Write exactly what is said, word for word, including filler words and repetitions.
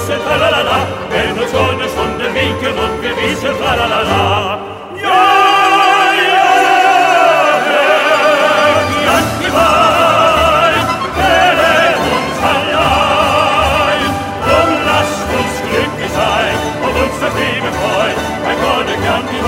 wissen tralalala, wenn uns goldene Stunden winken und wir wissen tralalala. Ja, ja, ja, die Wahrheit, wähle uns allein. Drum lasst uns glücklich sein, ob uns das Leben freut, bei goldenen Gern die